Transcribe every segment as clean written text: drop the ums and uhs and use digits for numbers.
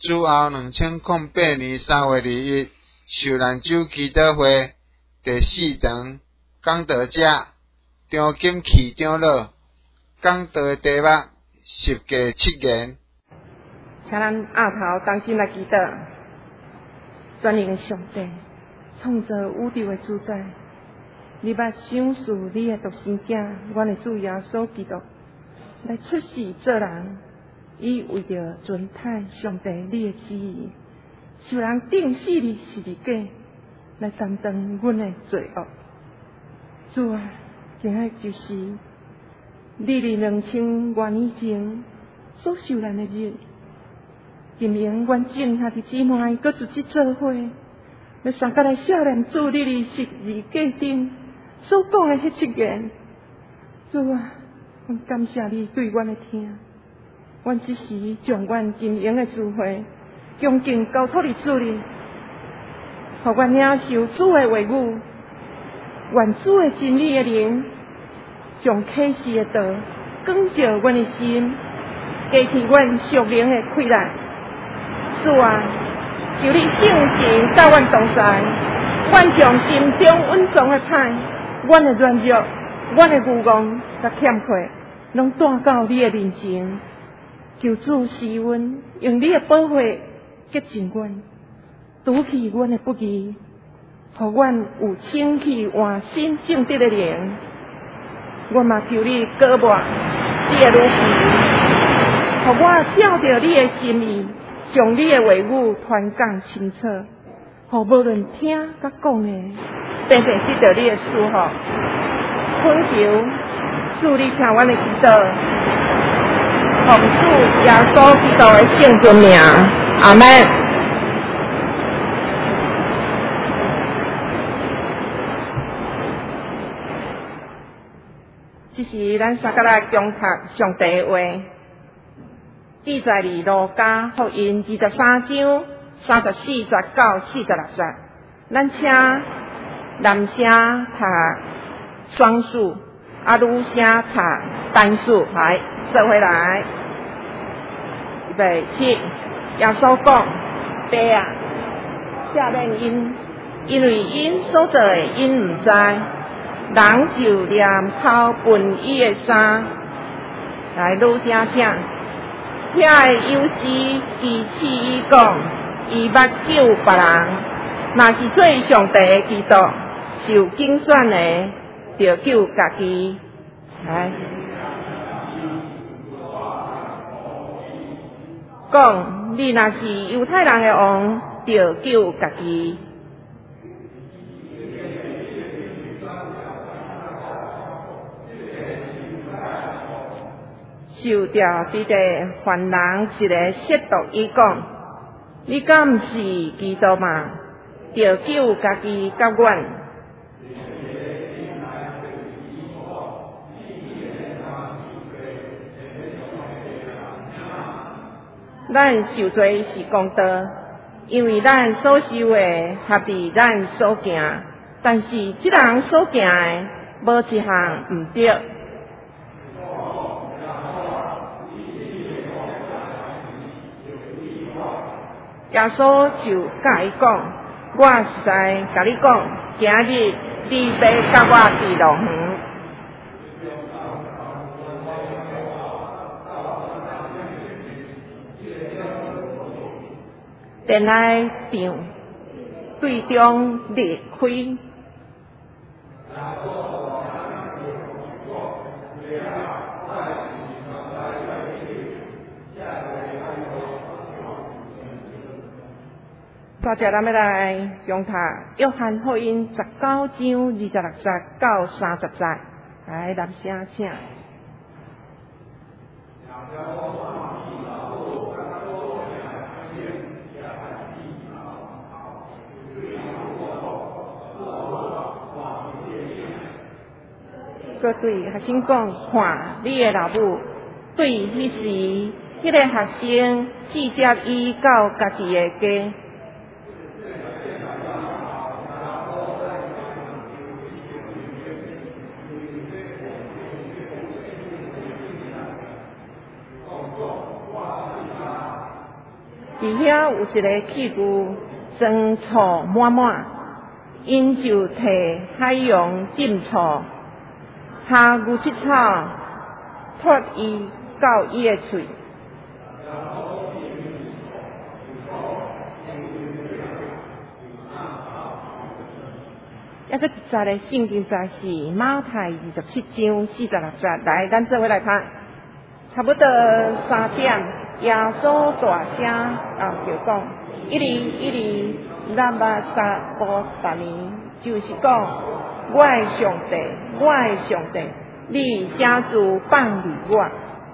主后2008年3月2日，受难主祈祷会第4堂讲道者张金器长老讲道的题目十诫7言。 请咱额头同心来祈祷，全能的上帝，创造宇宙的主宰，你捌赏赐你的独生子，阮的主耶稣基督来出世做人，以为着遵太上帝你的旨意，受人钉死你十字架，来担当阮的罪恶。主啊，今仔就是你2000多年前所受难的日。今年阮众兄弟姊妹搁一起做伙，要参加来少年主你的十字架顶所讲的迄7言。主啊，阮感谢你对阮的听，阮只是将阮今生的智慧恭敬交托伫主里，互阮领受主的话语，愿主的真理的灵，将启示的道光照阮的心，加去阮属灵的溃烂。主啊，求你圣情甲阮同在，阮将心中稳重的歹，阮的软弱，阮的愚妄甲欠缺，拢带到你的面前。求主施恩，用你的保护洁净阮，除去阮的不义，互阮有清气换心正直的灵。阮嘛求你割抹你的奴皮，互我照着你的心意，将你的话语传讲清楚，互无论听甲讲的，并得得到你的赐福。恳求主你听阮的祈祷，奉主耶稣基督的圣尊名，阿门。这是咱三个来共读上帝的话。记载伫路加福音23章34、39、46节。咱请男声读双数，女声读单数，来做回来。预备起，耶稣讲：爸啊，赦免因为因所做的因毋知，人就念口分伊的衫。来，女声请。遐个有时伊试伊讲，伊捌救别人，若是做上帝的基督，受竞选的，就救家己。来，讲你若是犹太人的王，就救家己。受着这个犯人一个亵渎，伊讲：你敢毋是基督嘛？就救家己甲阮。咱受罪是公道，因为咱所受的合伫咱所行，但是这人所行的无一项毋对。耶稣就甲伊讲：我实在甲你讲，今日你要甲我伫乐园。殿内场对中裂开，大家咱要来用读约翰福音19章26节到30节，来男声请。佮对学生讲，看你的老母，对迄时迄个学生直接伊到家己的家。 伫遐有一个器具，酸醋满满，因就摕海洋浸醋，下牛膝草，脱伊到伊的喙。一个记载咧，圣经在是马太27章46节，来，咱做伙来读，差不多3点，耶稣大声就讲，一里拉巴撒波达尼，就是讲，我的上帝，我的上帝，你啥事放离我？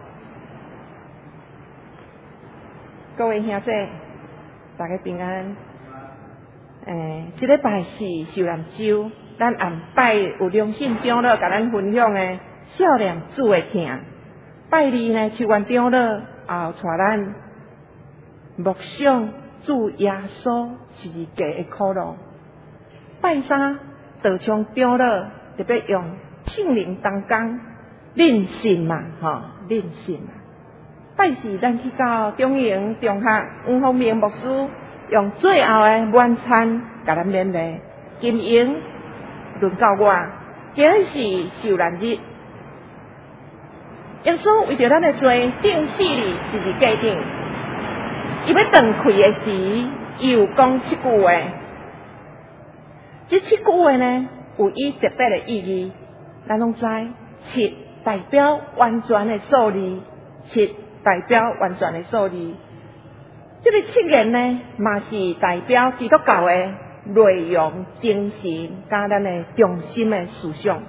各位兄弟，大家平安。这礼拜是受难周，咱按拜有良心长老甲咱分享的少年主的疼。拜二呢，树园长老后带咱默想主耶稣十字架的苦路。拜三道昌长老特别用圣灵同工认信嘛，认信嘛。拜四咱去到中营中学黄方明牧师。用最后的晚餐，甲咱勉励。金英轮到我，今日是受难日。耶稣为着咱的罪，钉死哩十字架顶。伊要断开的时，伊有讲7句话。这7句话呢，有伊特别的意义。咱拢知，7代表完全的数字，7代表完全的数字。这个7言呢，嘛是代表基督教的内容、精神，甲咱的中心的思想。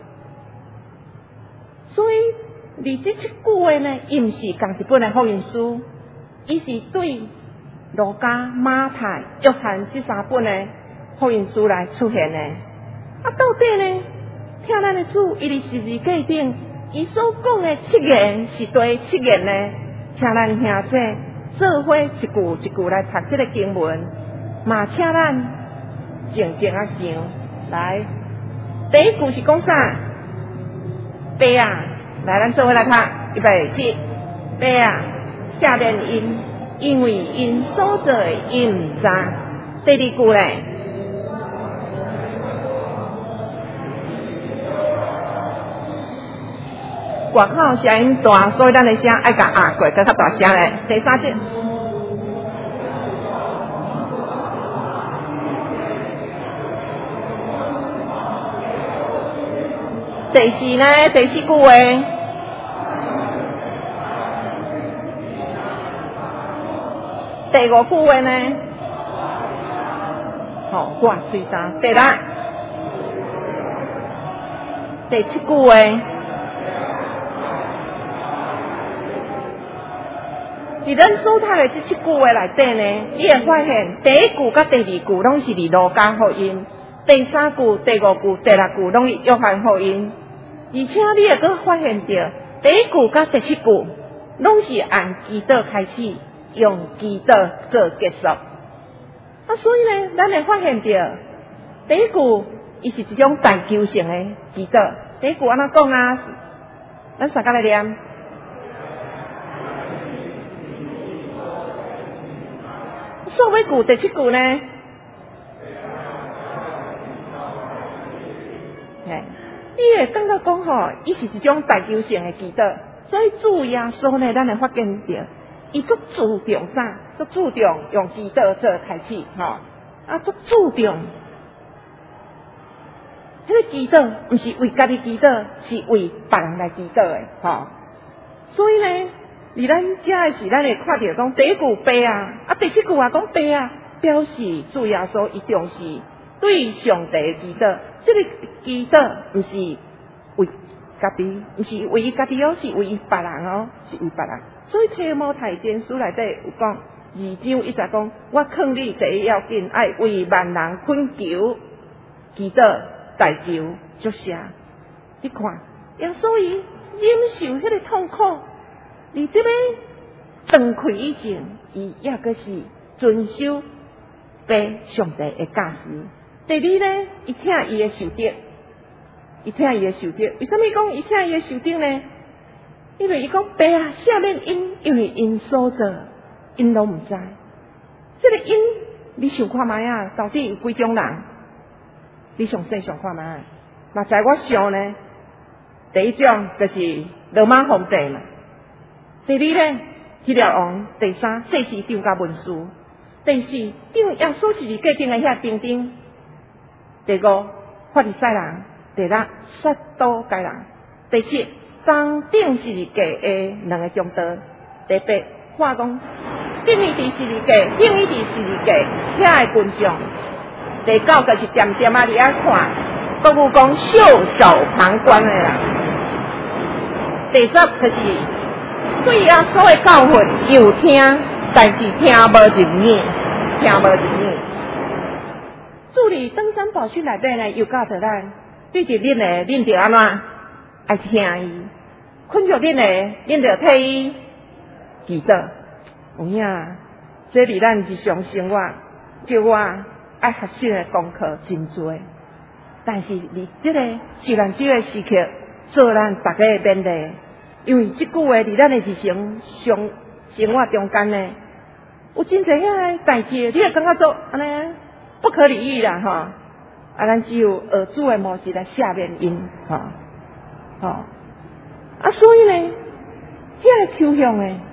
所以，而这7句话呢，伊毋是同一本的福音书，伊是对路加、马太、约翰这3本的福音书来出现的。到底呢，听咱的主，伊伫十字架顶，伊所讲的7言是对7言呢？请咱兄弟做伙一句一句来读这个经文，嘛请咱静静啊想。来，第一句是讲啥？爸啊，来，咱做伙来读，预备起。爸啊，下面因为因所做的因唔知。第二句咧，外口声音大，所以咱的声爱甲压过，更较大声咧。第三句，第四呢？第4句话，第5句话呢？挂水单。第六，第7句话。伫咱所读的这7句话内底呢，你会发现第1句甲第2句拢是伫路加福音，第3句、第5句、第6句拢是约翰福音，而且你会阁发现到第1句甲第7句拢是按基督开始，用基督做结束。所以呢，咱会发现到第1句伊是一种大求性的基督。第1句安怎讲啊？咱大家来念。所尾句第7句呢？你会感觉讲伊是一种大求性的基督，所以主耶稣呢，咱会发现到，伊足注重啥？足注重用基督做开始，足注重，迄个基督毋是为家己基督，是为别人来基督的，所以呢。而咱遮的是，咱会看到讲第1句爸啊，第7句话讲爸啊，表示主耶稣伊重视对上帝的基督。这个基督毋是为家己，毋是为家己哦，是为别人哦，是为别人。所以提摩太前书内底有讲2章1节讲，我劝你第一要紧，爱为万人恳求，基督大求作赦。你看，耶稣伊忍受迄个痛苦。而这边断开以前，伊也个是遵守被上帝的教示。第2呢，伊听伊的受责，伊听伊的受责。为什么讲伊听伊的受责呢？因为伊讲爸啊，赦免因，因为因所做，因拢唔知。 这个因你想看卖啊？到底有几种人？你详细想看卖？嘛，在我想呢，第一种就是罗马皇帝嘛。第二呢，希腊王。第三，祭司长甲文士。第四，长耶稣十字架顶的遐兵丁。第五，法利赛人。第六，撒都该人。第七，当顶十字架的两个宗道。第八，看讲顶伊伫十字架，顶伊伫十字架遐的群众。第九，就是点点啊，你爱看，国语讲袖手旁观的啦。第十，就是对耶稣的教训有听，但是听无入耳，听无入耳。主理登山宝训内底呢，又教着咱，对着恁的，恁着安怎爱听伊；困着恁的，恁着替伊祈祷。有影，这离咱日常生活，叫我爱学习的功课真多。但是伫这个受难主的时刻，做咱大家的勉励。因为即句话伫咱的日常生活中间呢，有真侪遐代志，你会感觉做安尼不可理喻啦，吼！啊，咱只有学主的模式来下面因，吼，啊，所以呢，遐个抽象的，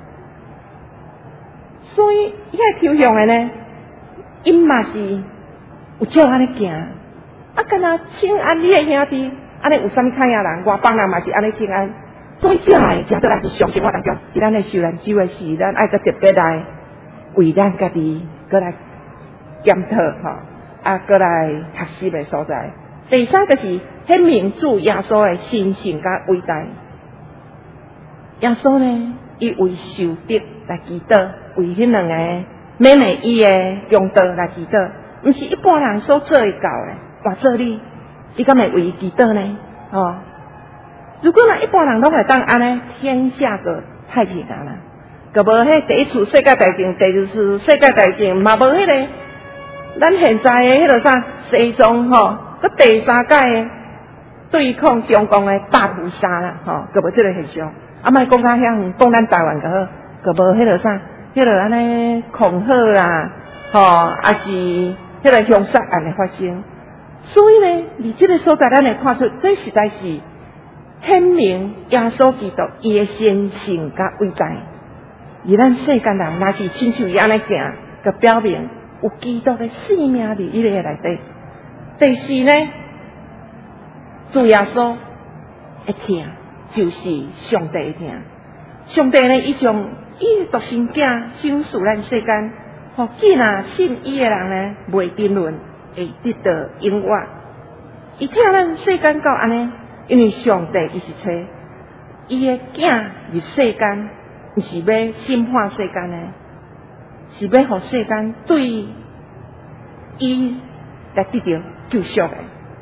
所以遐个抽象的呢，因嘛是有照安尼行，啊，敢若请安你的兄弟，安尼有啥物看呀人，外邦人嘛是安尼请安。所以，这来正对咱日常生活当中，伫咱的受难主的时，咱爱个特别来为咱家己，过来检讨吼，啊，过来学习的所在。第三就是显明主耶稣的神性甲伟大。耶稣呢，伊为受敌来祈祷，为迄两个妹妹伊的用道来祈祷，毋是一般人所做会到的。或者你敢会为伊祈祷呢？哦。如果若一般人拢会当安尼，天下个太平啊啦，个无迄第一次世界大战、第二次世界大战，嘛无迄个咱现在的迄个啥西装吼，佮第三届的对抗中共的大屠杀啦，吼，个无即个现象。啊，莫讲较遐远，讲咱台湾就好，个无迄个啥，迄个安尼恐吓啦，吼，啊是迄个凶杀案的发生。所以呢，伫即个所在，咱会看出，这实在是。显明耶稣基督伊的神性甲伟大，而咱世间人若是亲像伊安尼行，就表明有基督的生命伫伊个内底。第四呢，主耶稣会听，就是上帝会听。上帝呢，伊将伊的独生囝赏赐咱世间，互既若信伊的人呢，袂沉沦，会得到永远。伊听咱世间到安尼。因为上帝伊是找伊的囝入世间，毋是要审判世间的，是要互世间对伊来得到救赎的。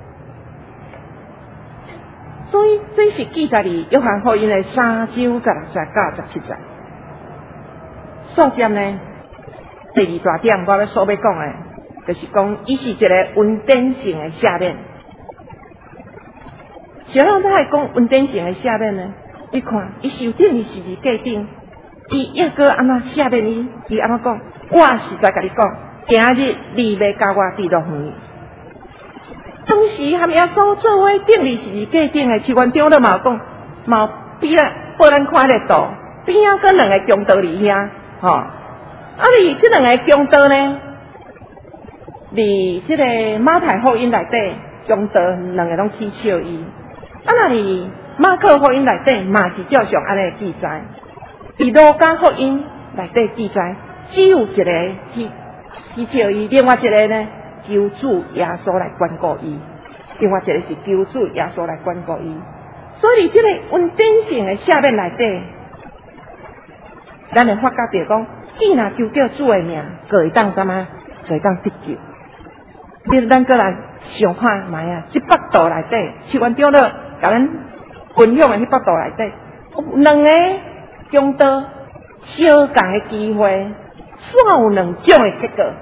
所以这是记载伫约翰福音的3章16节到17节。数点呢？第二大点我所要讲的，就是讲伊是一个稳定性的下面。小人他还讲稳定性的下面呢？你看，伊受顶伊十字架顶，伊抑个安怎下面伊安怎讲？我实在甲你讲，今日你要甲我地牢园。当时含耶稣做伙顶伫十字架顶的士官长都嘛讲，嘛比咱报咱看得到，边仔跟两个强盗伫遐，吼。啊，哩这两个强盗呢，伫这个马太福音内底，强盗两个拢去笑伊。啊，那哩马可福音内底嘛是照常安尼记载，伫路加福音内底记载，只有一个去笑伊，另外一个呢，求主耶稣来管顾伊，另外一个是求主耶稣来管顾伊。所以，这个稳定性的下面内底，咱会发觉到讲，既若求叫主的名，就会当啥物，就会当得救。你咱个来想看卖啊，这幅图内底，士官长了。甲咱分享的迄幅图内底，有两个强盗相共的机会，煞有两种的结果。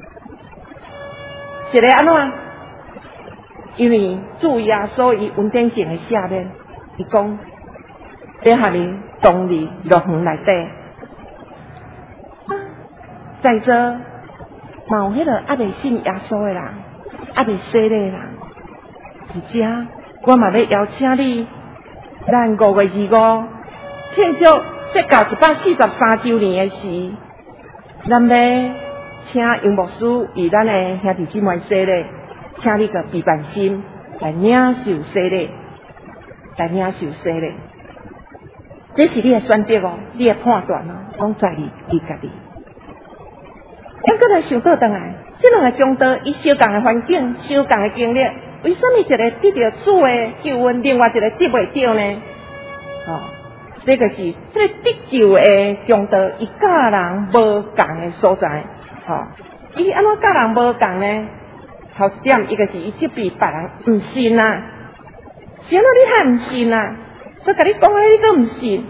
一个安怎？因为主耶稣伊稳定性的下面，伊讲要互你同入乐园内底。 在座嘛有迄个还未信耶稣的人，还未洗礼的人，而且我嘛要邀请你，咱5月25庆祝世界143周年的时，咱要请杨牧师与咱的兄弟姊妹洗礼，请你个备办心来领受洗礼，来领受洗礼。这是你的选择哦，你的判断哦，拢在你家己。咱搁来想倒转来，这两个中道，伊相共的环境，相共的经历，为什么一个得到主的救恩，另外一个得袂到呢？这个是迄个得救的中道，伊甲人无共的所在。伊安怎甲人无共呢？头一点，伊个是伊即比别人毋信啊，是安怎你还毋信啊？所以甲你讲诶，你阁毋信，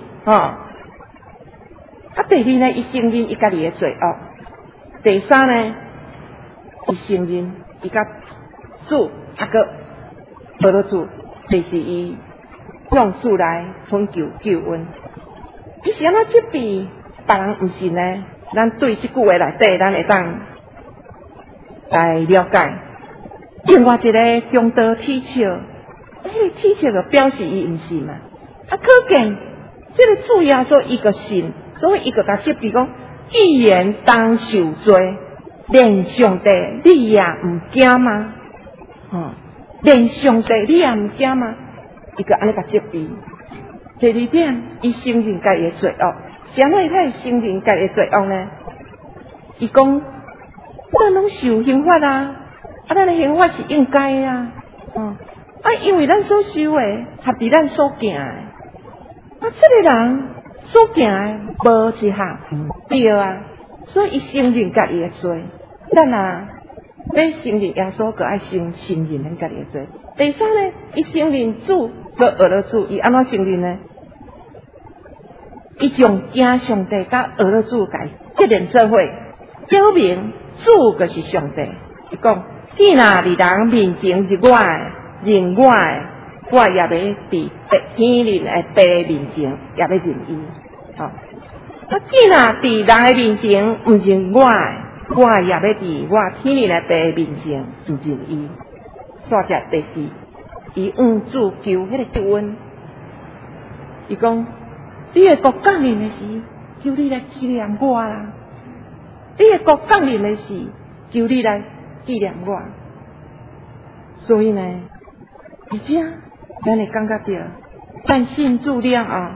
第二呢，伊承认伊家己诶罪恶；第三呢，伊承认伊甲主还阁无落主，就是伊向主来寻求救恩。伊是安怎即比别人毋信呢？咱对即句话内底，咱会当来了解。另外一个中道铁笑，迄个铁笑就表示伊毋信嘛。可见这个主耶稣伊个信，所以伊个甲接比讲，既然当受罪，连上帝你也毋惊吗？连上帝你也毋惊吗？伊个安尼甲接比。第二点，伊承认家己的罪恶，是安怎伊才会承认家己的罪恶呢？伊讲，咱拢受刑罚啊，咱的刑罚是应该啊，因为咱所受的，合伫咱所行的。这个人所行的无一项毋对啊，所以伊承认家己的罪。咱要承认耶稣，就爱先承认咱家己的罪。第三呢，伊承认主，搁学了主，伊安怎承认呢？伊将惊上帝甲学了主甲结连做伙，表明主就是上帝。伊讲，既然伫人面前是我的，认我的。我也要伫天灵的爸面前，也要认伊。既然伫人的面前毋认我的，我也要伫我天灵的爸面前毋认伊。煞只第四，伊主求迄个救恩。伊讲，你的国降临的时，求你来纪念我啦；你的国降临的时，求你来纪念我。所以呢，而且咱会感觉到，咱信主了后，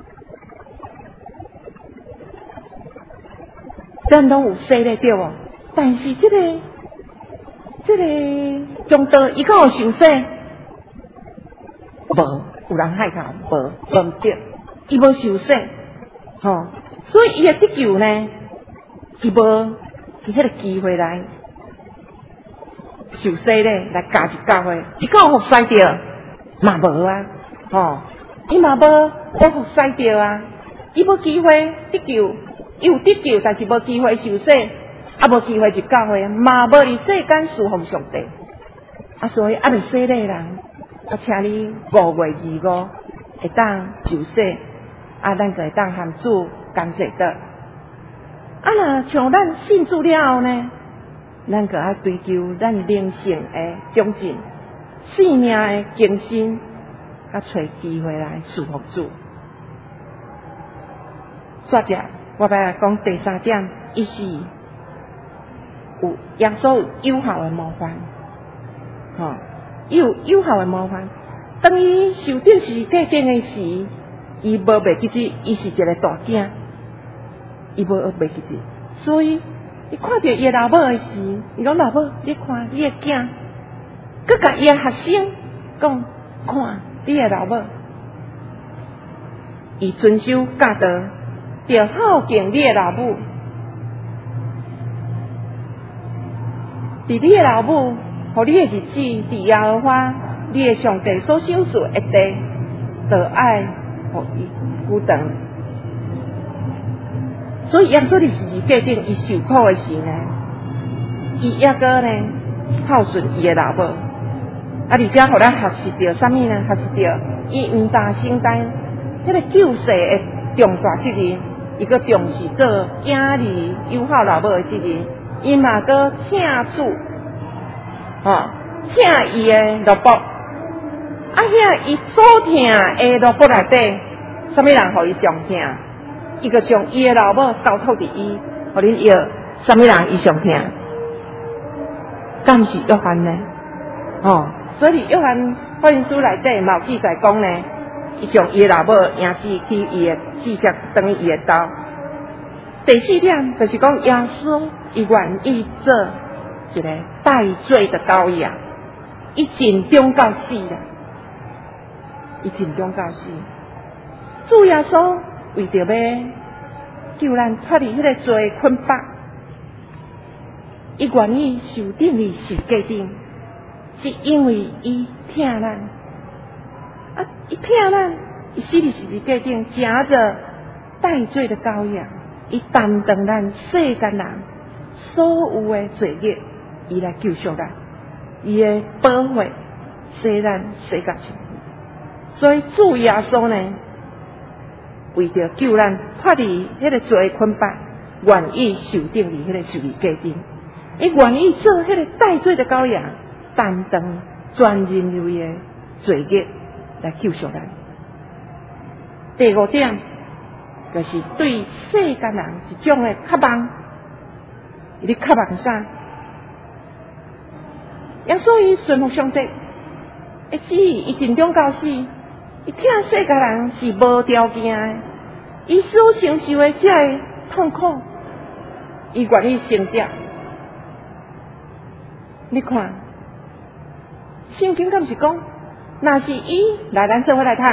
咱拢有洗礼对无？但是这个中道伊敢有受洗？无，有人害他，无对，伊无受洗，所以伊的得救呢，伊无是迄个机会来受洗咧，来加入教会，伊敢有服侍着？嘛无啊，伊嘛无服侍着啊，伊无机会得救，伊有得救，但是无机会受洗，无机会入教会，嘛无伫世间侍奉上帝，所以未洗礼人，请你5月25会当受洗，咱就会当和主同齐得。若像咱信主了后呢，咱就要追求咱灵性的忠信。生命的更新，甲找机会来侍奉主。煞只，我要来讲第三点，伊是有耶稣有效的模范，伊有有效的模范。当伊受定时隔境的时，伊无袂记住，伊是一个大囝，伊无袂记住，所以伊看到伊的老母的时，伊讲老母，你看你的囝。佮甲伊诶学生讲，看你诶老母，伊遵守教导，着孝敬你诶老母。伫你诶老母，互你诶日子，伫耶和华你诶上帝所赏赐诶地，着爱互伊久长。所以耶稣伫十字架顶伊受苦诶时呢，伊抑个呢孝顺伊诶老母。而且互咱学习到啥物呢？学习到伊毋但承担迄个救世的重大责任， 伊阁重视做囝儿友好老母的责任，伊嘛阁请主，请伊的萝卜，遐伊所疼的萝卜内底，啥物人互伊上疼？伊阁将伊的老母交托伫伊，互恁要啥物人伊上疼？敢是约翰呢？所以约翰福音书内底嘛有记载讲呢，伊将伊的老母迎至去伊的至接等于伊的家。第四点就是讲耶稣伊愿意做一个代罪的羔羊，伊尽忠到死啦，伊尽忠到死。主耶稣为着要救咱脱离迄个罪捆绑，伊愿意受定于十字架顶，是因为伊疼咱，伊疼咱，伊死伫十字架顶，夹着代罪的羔羊，伊担当咱世间人所有的罪孽，伊来救赎咱，伊的保护使咱世界上。所以主耶稣呢，为着救咱脱离迄个罪捆绑，愿意受定于迄个十字架顶，伊愿意做迄个代罪的羔羊，担当全人类的罪孽来救赎咱。第五点就是对世间人一种的渴望，伊咧渴望啥？耶稣伊顺服上帝，会死，伊尽忠到死，伊疼世间人是无条件的，伊所承受的这个痛苦，伊愿意承接。你看，圣经敢是讲，若是伊来咱社会来读。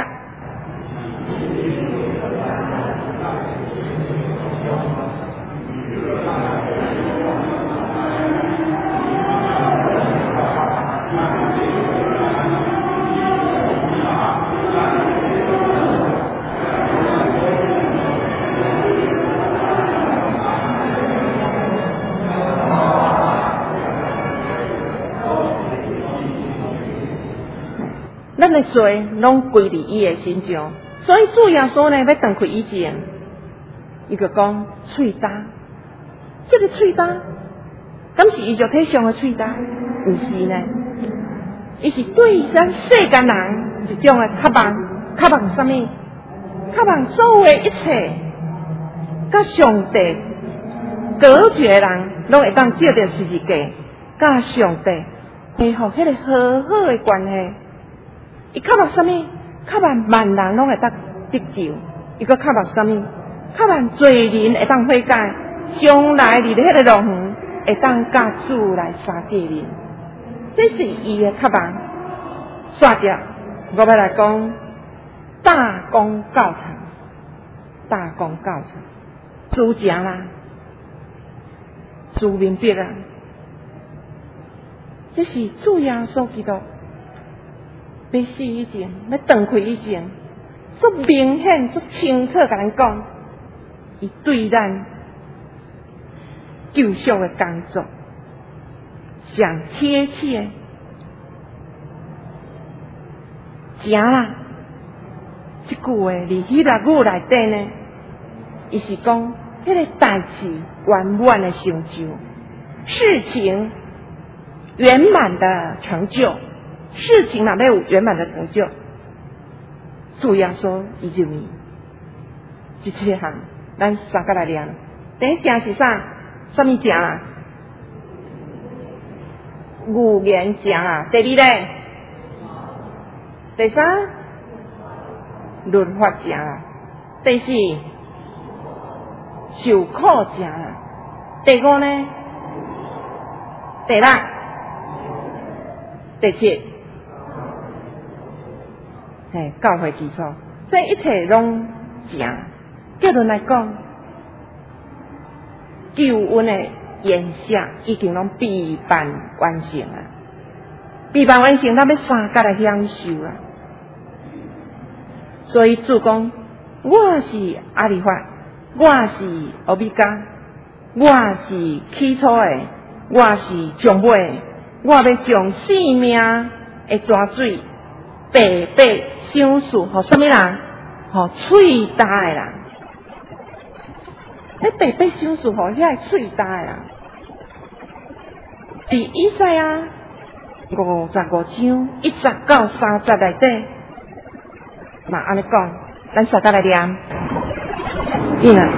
咱的罪拢归伫伊的身上，所以主耶稣呢要断开以前，伊就讲喙焦，这个喙焦，敢是伊肉体上的喙焦？毋是呢，伊是对咱世间人一种的渴望，渴望什么？渴望所有的一切，甲上帝隔绝的人，拢会当借着十字架，甲上帝恢复迄个和好的关系。伊渴望什么？渴望万人拢会当得救。伊阁渴望什么？渴望罪人会当悔改，将来伫迄个路园会当甲主来相见面。这是伊的渴望。煞者，我要来讲大功告成，大功告成，主正啦，主明白啦，这是主耶稣基督。要死以前，要断开以前，足明显、足清楚甲咱讲，伊对咱救赎的工作上贴切。正啦，这句话伫希腊语内底呢，伊是讲迄个代志圆满的成就，事情圆满的成就。事情嘛，要有圆满的成就。主耶稣伊认为，这七项，咱三个来念。第一件是啥？什么正啊？语言正啊。第二咧，第三，律法正啊。第四，受苦正啊。第五呢？第六，第七。教会基础，这一切拢正。结论来讲，救恩的演写已经拢必办完成啊！必办完成，咱要三甲来享受啊！所以主讲，我是阿里法，我是欧米伽，我是起初的，我是终尾的，我要将生命的泉水白白赏赐，互什么人？互喙焦的人。 迄白白想事，互遐喙大啊！伫以赛啊55章1到30内底，嘛安尼讲，咱大家来念，应啊。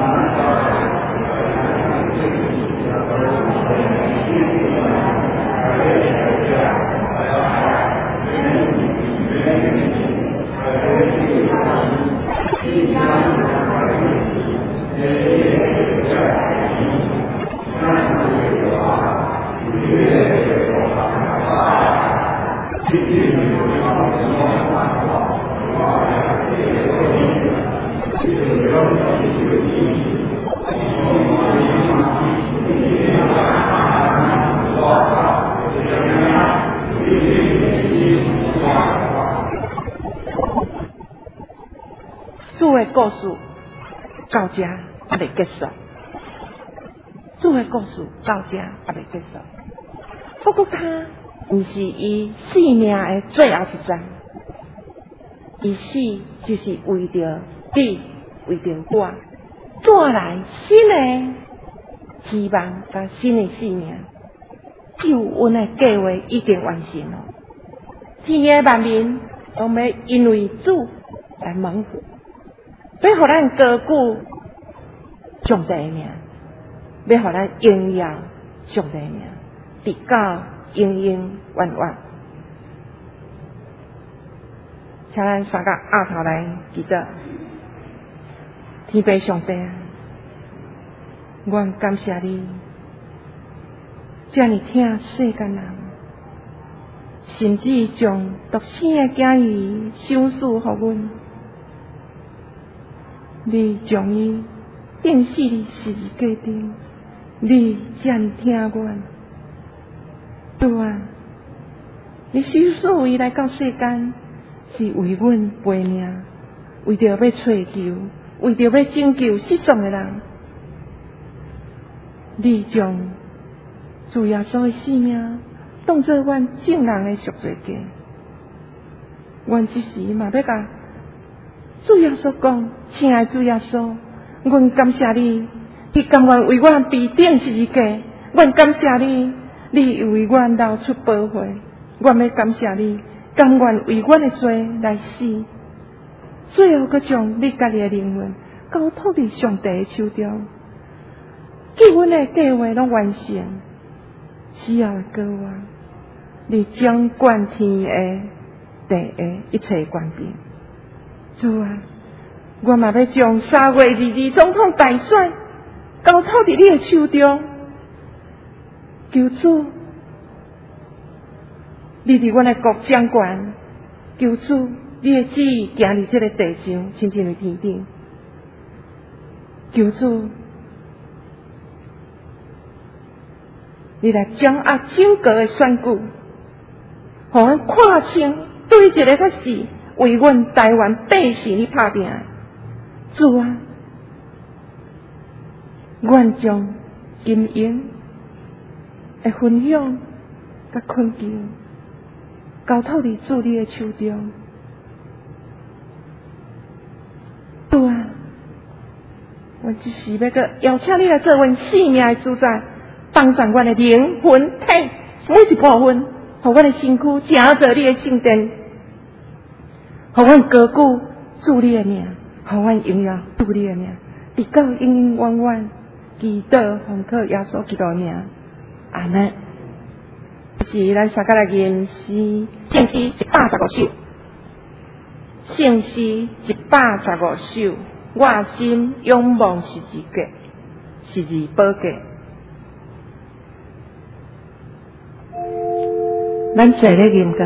主的故事到这还未结束，主的故事到这还未结束。不过他不是伊生命的最后一站，伊死就是为着你，为着我，带来新的希望甲新的生命。救恩的计划已经完成了，天的万民都要因为主来蒙福。要互咱高举上帝的名，要互咱荣耀上帝的名，直到永永远远。请咱三个额头来祈祷。天父上帝啊，阮感谢你，遮尔疼世间人，甚至将独生的囝儿赏赐互阮。你将伊钉死伫十字架顶，你真疼阮，主啊！你赏赐伊来到世间，是为阮赔命，为着要找救，为着要拯救失丧的人。你将主耶稣的性命当作阮正人的赎罪价，阮即时嘛要甲主耶稣讲，亲爱的主耶稣，阮感谢你，你甘愿为阮被钉十字架，阮感谢你，你为阮流出宝血，阮要感谢你，甘愿为阮的罪来死，最后阁将你家己的灵魂交托伫上帝的手中，救阮的计划拢完成，死后的国王，你掌管天的地的一切权柄。主啊，我嘛要将3月22总统大选交托伫你的手中，求主，你伫阮的国掌权，求主，你的旨意行伫这个地上，亲像伫天顶，求主，你来掌握整个的选举，互阮看清对一个较是为阮台湾百姓你打拼，主啊，愿将金银的分享甲困求交托伫主你的手中，主啊，阮即时要阁邀请你来做阮生命的主宰，帮助阮的灵魂体每一部分，互阮的身躯成做你的圣殿。互阮高举主你的名，互阮荣耀主你的名，直到永永远远。祈祷奉靠耶稣基督的名，阿门。是咱三个来吟诗，圣诗115首，圣诗115首。我心仰望十字架，十字宝架。咱坐咧吟歌。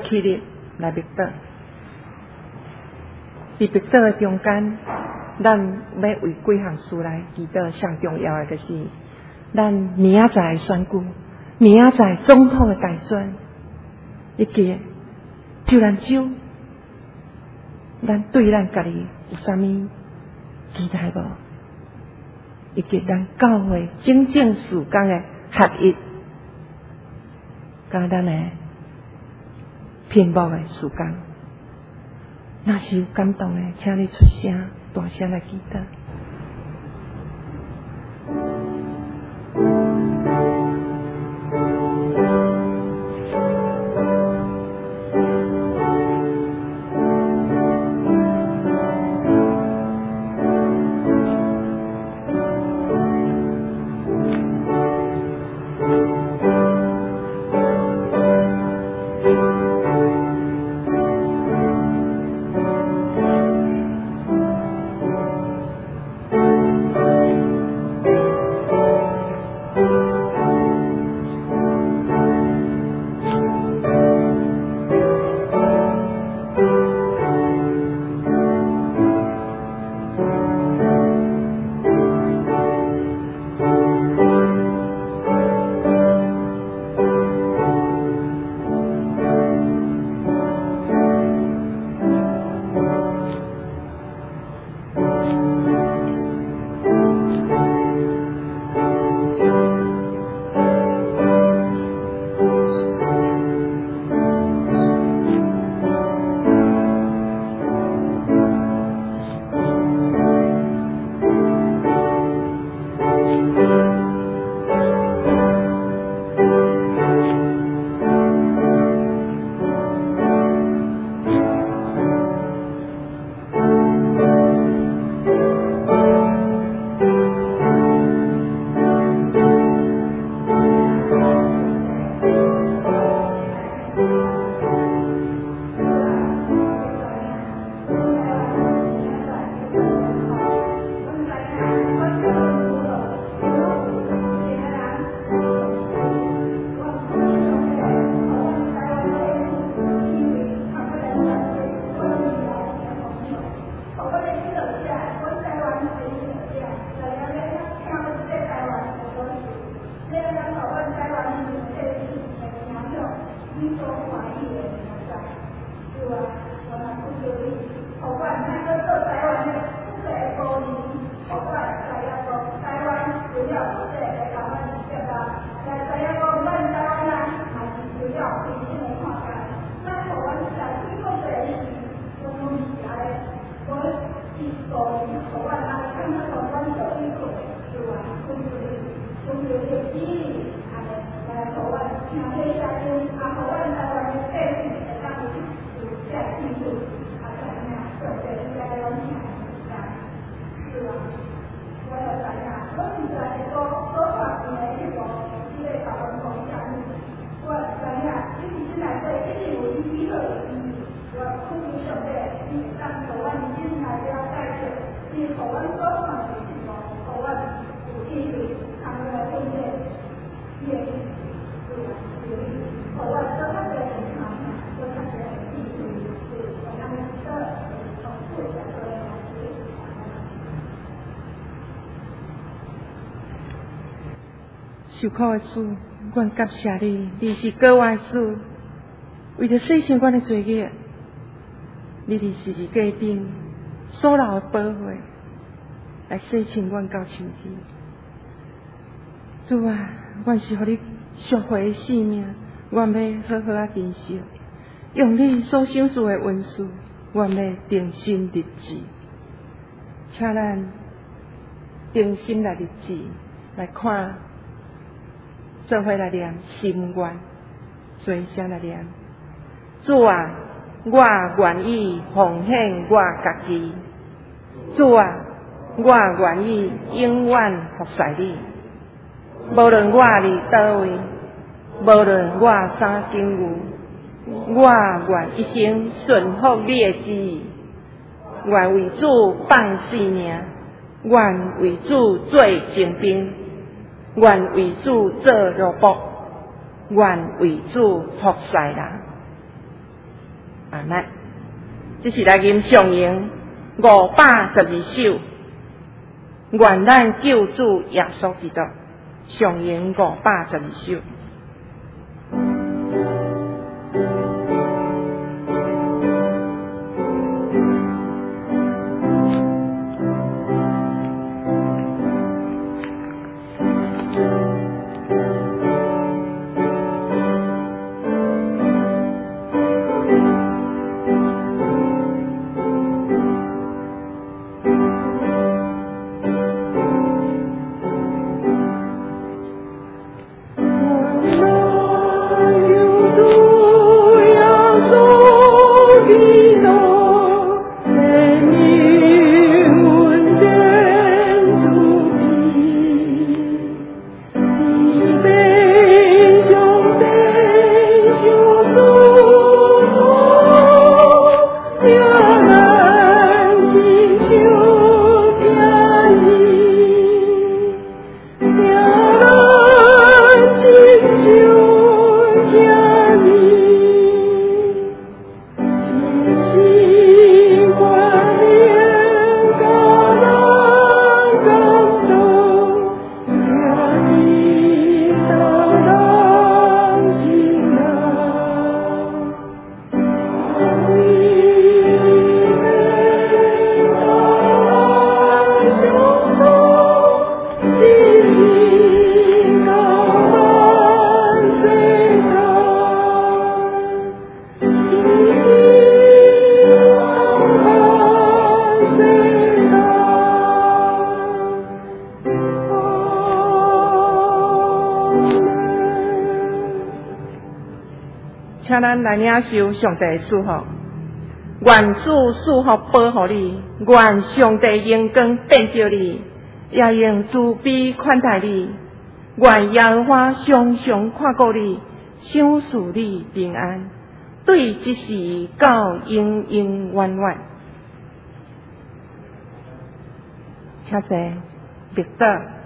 起日来密祷。伫密祷的中间，咱要为几项事来祈祷，上重要的就是咱明仔载的选举，明仔载总统的大选，以及抽咱手，咱对咱家己有啥物期待无？以及咱教会整事工的合一，甲咱的屏幕的事工，若是有感动的，请你出声，大声来祈祷。受苦的主，阮感谢你，你是国外主，为着洗清阮的罪孽，你伫十字架顶所流的宝血，来洗清阮到清气。主啊，阮是互你赎回的性命，阮要好好啊珍惜，用你所赏赐的恩赐，阮要定心立志，请咱定心来立志来看。做伙来念心愿，做声来念。主啊，我愿意奉献我家己。主啊，我愿意永远服侍你。无论我伫倒位，无论我啥境遇，我愿一生顺服你的旨意。愿为主放性命，愿为主做精兵。愿为主做奴仆，愿为主服侍人。 阿们。这是来吟上吟512首，愿咱救主耶稣基督。上吟512首。请咱来领受上帝的祝福，愿主赐福保护你，愿上帝荣光变照你，也用慈悲款待你，愿耶和华常常看顾你，赏赐你平安，对这事到永永远远。请坐，密道。